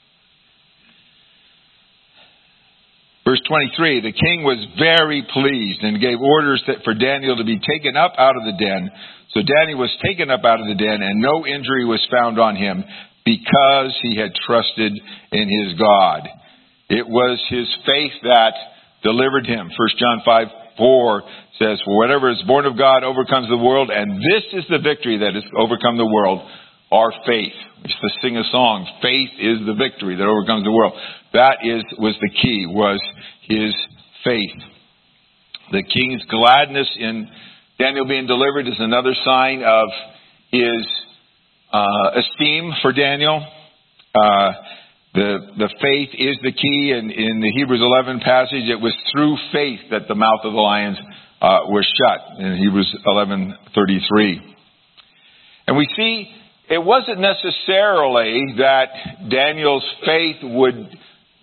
Verse twenty-three, the king was very pleased and gave orders that for Daniel to be taken up out of the den. So Daniel was taken up out of the den, and no injury was found on him because he had trusted in his God. It was his faith that delivered him. First John five four says, for whatever is born of God overcomes the world, and this is the victory that has overcome the world, our faith. We used to sing a song, faith is the victory that overcomes the world. That is was the key, was his faith. The king's gladness in Daniel being delivered is another sign of his uh, esteem for Daniel. Uh, the the faith is the key, and in the Hebrews eleven passage, it was through faith that the mouth of the lions uh, was shut in Hebrews eleven thirty-three. And we see it wasn't necessarily that Daniel's faith would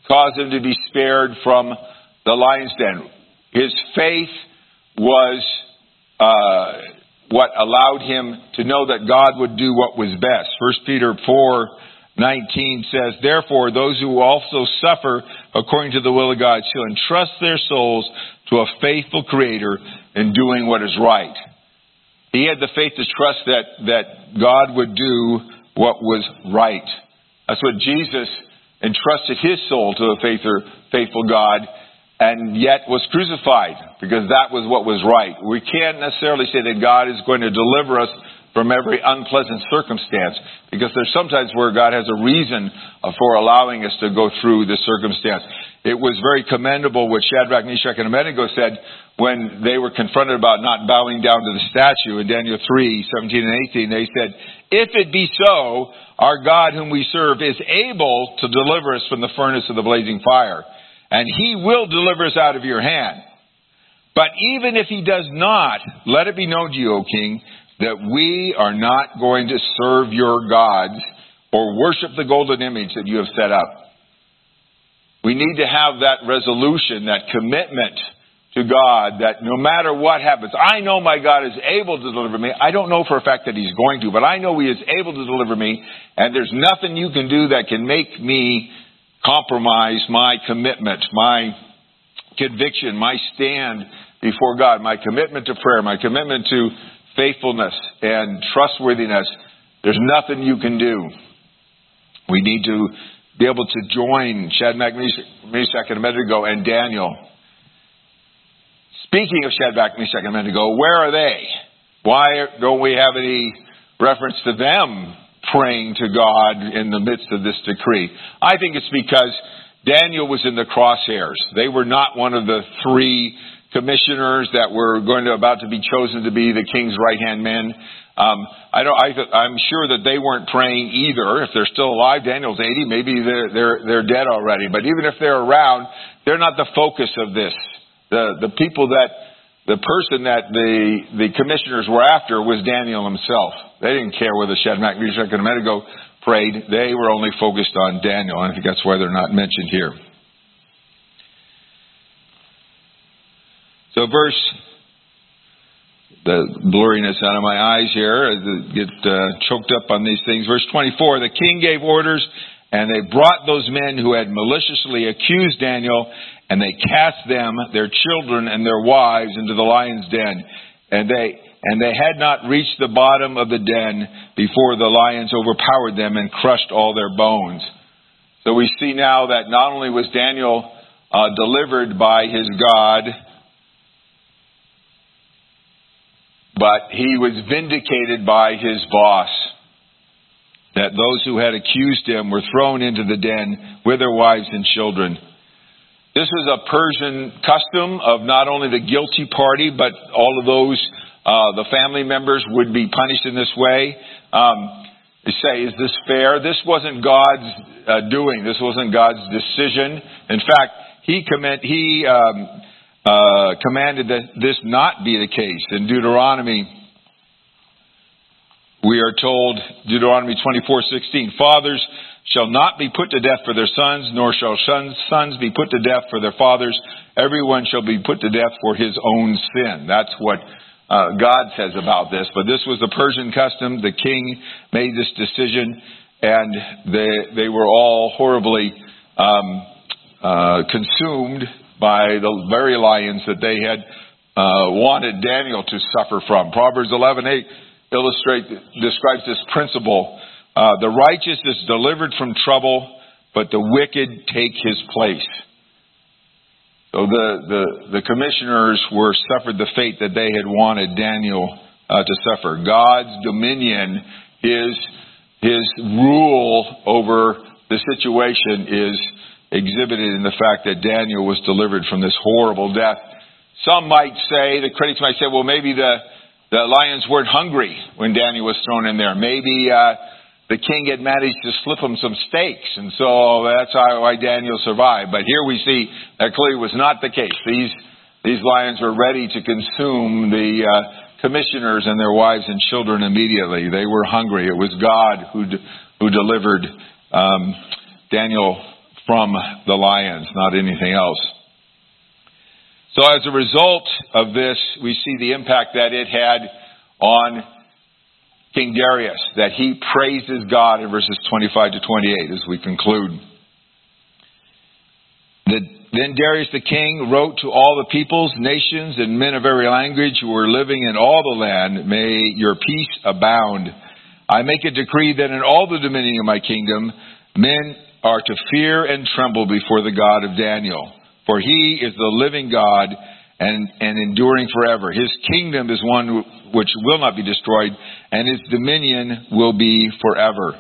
caused him to be spared from the lion's den. His faith was uh, what allowed him to know that God would do what was best. First Peter four nineteen says, "Therefore, those who also suffer according to the will of God shall entrust their souls to a faithful Creator in doing what is right." He had the faith to trust that, that God would do what was right. That's what Jesus entrusted his soul to a faithful God, and yet was crucified, because that was what was right. We can't necessarily say that God is going to deliver us from every unpleasant circumstance, because there's sometimes where God has a reason for allowing us to go through the circumstance. It was very commendable what Shadrach, Meshach, and Abednego said when they were confronted about not bowing down to the statue in Daniel three seventeen and eighteen. They said, "If it be so, our God whom we serve is able to deliver us from the furnace of the blazing fire, and he will deliver us out of your hand. But even if he does not, let it be known to you, O king, that we are not going to serve your gods or worship the golden image that you have set up." We need to have that resolution, that commitment to God, that no matter what happens, I know my God is able to deliver me. I don't know for a fact that he's going to, but I know he is able to deliver me, and there's nothing you can do that can make me compromise my commitment, my conviction, my stand before God, my commitment to prayer, my commitment to faithfulness and trustworthiness. There's nothing you can do. We need to be able to join Shadrach, Meshach, and Abednego and Daniel. Speaking of Shadrach, Meshach, and Abednego, where are they? Why don't we have any reference to them praying to God in the midst of this decree? I think it's because Daniel was in the crosshairs. They were not one of the three commissioners that were going to about to be chosen to be the king's right-hand men. Um, I don't. I, I'm sure that they weren't praying either. If they're still alive, Daniel's eighty. Maybe they're they're they're dead already. But even if they're around, they're not the focus of this. The the people that the person that the the commissioners were after was Daniel himself. They didn't care whether Shadrach, Meshach, and Abednego prayed. They were only focused on Daniel. And I think that's why they're not mentioned here. So verse, the blurriness out of my eyes here, as I get uh, choked up on these things. Verse twenty-four, the king gave orders, and they brought those men who had maliciously accused Daniel, and they cast them, their children, and their wives into the lion's den. And they and they had not reached the bottom of the den before the lions overpowered them and crushed all their bones. So we see now that not only was Daniel uh, delivered by his God, but he was vindicated by his boss. That those who had accused him were thrown into the den with their wives and children. This is a Persian custom of not only the guilty party, but all of those, uh, the family members would be punished in this way. Um, they say, is this fair? This wasn't God's uh, doing. This wasn't God's decision. In fact, he commit, he um, uh, commanded that this not be the case. In Deuteronomy, we are told, Deuteronomy twenty-four sixteen, fathers shall not be put to death for their sons, nor shall sons be put to death for their fathers. Everyone shall be put to death for his own sin. That's what uh, God says about this. But this was the Persian custom. The king made this decision, and they they were all horribly um, uh, consumed by the very lions that they had uh, wanted Daniel to suffer from. Proverbs eleven eight illustrates describes this principle. Uh, the righteous is delivered from trouble, but the wicked take his place. So the, the, the commissioners were suffered the fate that they had wanted Daniel uh, to suffer. God's dominion, his, his rule over the situation is exhibited in the fact that Daniel was delivered from this horrible death. Some might say, the critics might say, well, maybe the, the lions weren't hungry when Daniel was thrown in there. Maybe uh, the king had managed to slip him some steaks, and so that's how, why Daniel survived. But here we see that clearly was not the case. These these lions were ready to consume the uh, commissioners and their wives and children immediately. They were hungry. It was God who d- who delivered um, Daniel from the lions, not anything else. So as a result of this, we see the impact that it had on King Darius, that he praises God in verses twenty-five to twenty-eight as we conclude. The, then Darius the king wrote to all the peoples, nations, and men of every language who were living in all the land, "May your peace abound. I make a decree that in all the dominion of my kingdom, men are to fear and tremble before the God of Daniel. For he is the living God and, and enduring forever. His kingdom is one which will not be destroyed, and his dominion will be forever."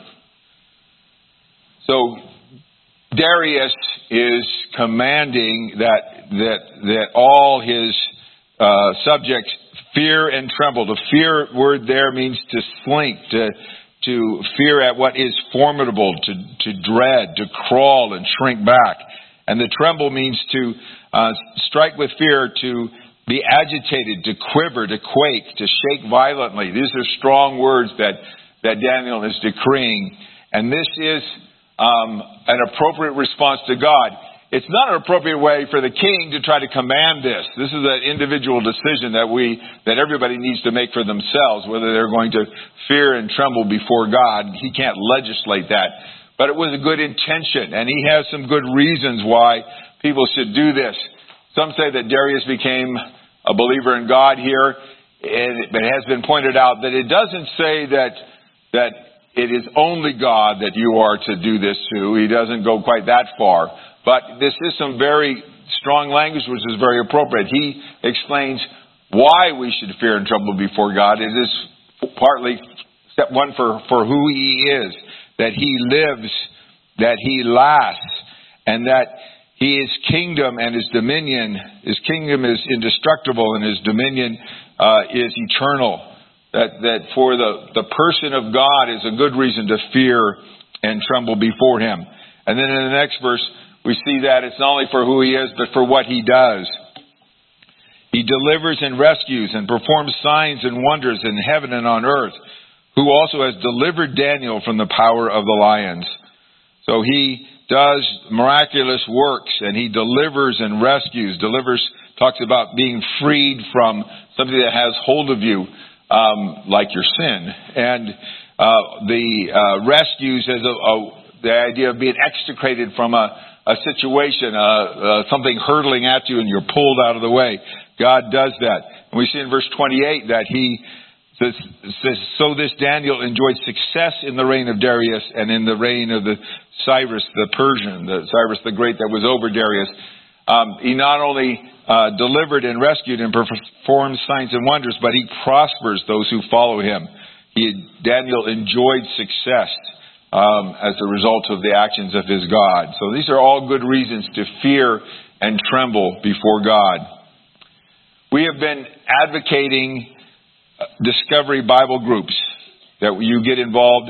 So Darius is commanding that that that all his uh, subjects fear and tremble. The fear word there means to slink, to to fear at what is formidable, to to dread, to crawl and shrink back. And the tremble means to uh, strike with fear, to be agitated, to quiver, to quake, to shake violently. These are strong words that, that Daniel is decreeing. And this is um, an appropriate response to God. It's not an appropriate way for the king to try to command this. This is an individual decision that we, that everybody needs to make for themselves, whether they're going to fear and tremble before God. He can't legislate that. But it was a good intention, and he has some good reasons why people should do this. Some say that Darius became a believer in God here, and it has been pointed out that it doesn't say that that it is only God that you are to do this to. He doesn't go quite that far. But this is some very strong language, which is very appropriate. He explains why we should fear and tremble before God. It is partly step one for, for who he is. That he lives, that he lasts, and that his kingdom and his dominion, his kingdom is indestructible and his dominion uh, is eternal. That that for the, the person of God is a good reason to fear and tremble before him. And then in the next verse, we see that it's not only for who he is, but for what he does. He delivers and rescues and performs signs and wonders in heaven and on earth, who also has delivered Daniel from the power of the lions. So he does miraculous works, and he delivers and rescues. Delivers talks about being freed from something that has hold of you, um, like your sin. And uh, the uh, rescues as a, a, the idea of being extricated from a, a situation, uh, uh, something hurtling at you, and you're pulled out of the way. God does that. And we see in verse twenty-eight that he says, says, "So this Daniel enjoyed success in the reign of Darius and in the reign of the Cyrus the Persian, the Cyrus the Great that was over Darius." Um, he not only uh, delivered and rescued and performed signs and wonders, but he prospers those who follow him. He, Daniel enjoyed success um, as a result of the actions of his God. So these are all good reasons to fear and tremble before God. We have been advocating Discovery Bible groups, that you get involved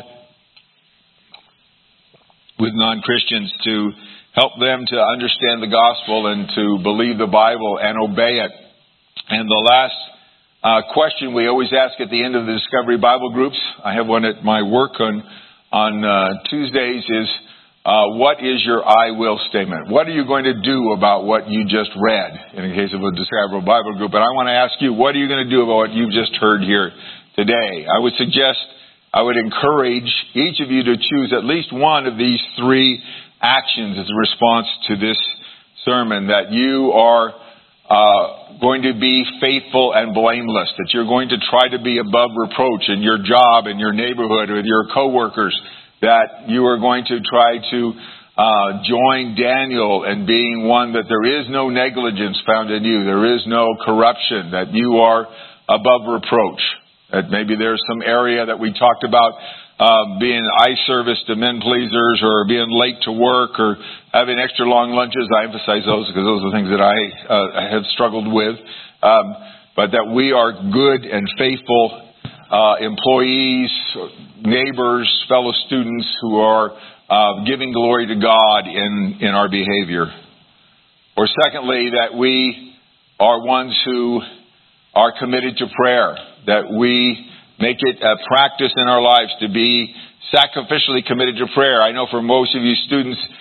with non-Christians to help them to understand the gospel and to believe the Bible and obey it. And the last uh, question we always ask at the end of the Discovery Bible groups, I have one at my work on on uh, Tuesdays, is uh, what is your I will statement? What are you going to do about what you just read in the case of a Discovery Bible group? And I want to ask you, what are you going to do about what you've just heard here today? I would suggest, I would encourage each of you to choose at least one of these three actions as a response to this sermon, that you are uh, going to be faithful and blameless, that you're going to try to be above reproach in your job, in your neighborhood, with your coworkers, that you are going to try to uh, join Daniel in being one that there is no negligence found in you, there is no corruption, that you are above reproach. That maybe there's some area that we talked about, uh, being eye service to men pleasers, or being late to work, or having extra long lunches. I emphasize those because those are things that I uh, have struggled with. Um, but that we are good and faithful uh, employees, neighbors, fellow students who are uh, giving glory to God in, in our behavior. Or secondly, that we are ones who are committed to prayer, that we make it a practice in our lives to be sacrificially committed to prayer. I know for most of you students,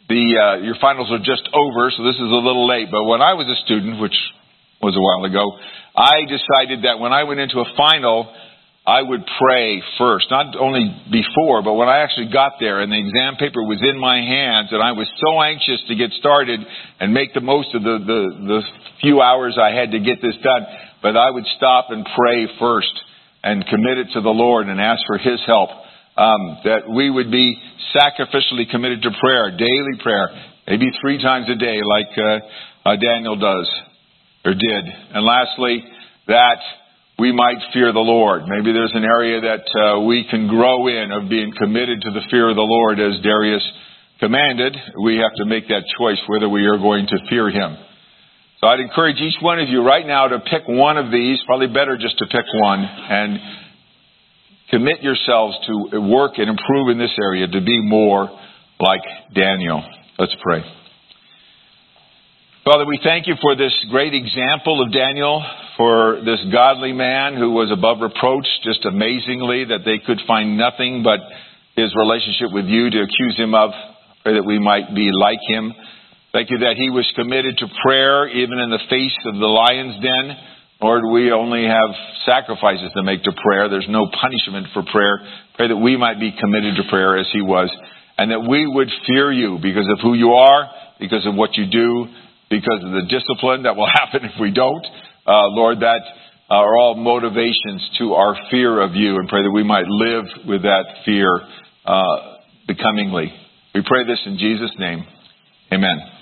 the uh, your finals are just over, so this is a little late. But when I was a student, which was a while ago, I decided that when I went into a final, I would pray first, not only before, but when I actually got there and the exam paper was in my hands and I was so anxious to get started and make the most of the, the, the few hours I had to get this done, but I would stop and pray first and commit it to the Lord and ask for His help, um, that we would be sacrificially committed to prayer, daily prayer, maybe three times a day like uh, uh, Daniel does or did. And lastly, that we might fear the Lord. Maybe there's an area that uh, we can grow in of being committed to the fear of the Lord as Darius commanded. We have to make that choice whether we are going to fear Him. So I'd encourage each one of you right now to pick one of these, probably better just to pick one, and commit yourselves to work and improve in this area to be more like Daniel. Let's pray. Father, we thank You for this great example of Daniel, for this godly man who was above reproach, just amazingly that they could find nothing but his relationship with You to accuse him of. Pray that we might be like him. Thank You that he was committed to prayer even in the face of the lion's den. Lord, we only have sacrifices to make to prayer. There's no punishment for prayer. Pray that we might be committed to prayer as he was, and that we would fear You because of who You are, because of what You do, because of the discipline that will happen if we don't. Uh, Lord, that are all motivations to our fear of You, and pray that we might live with that fear uh, becomingly. We pray this in Jesus' name. Amen.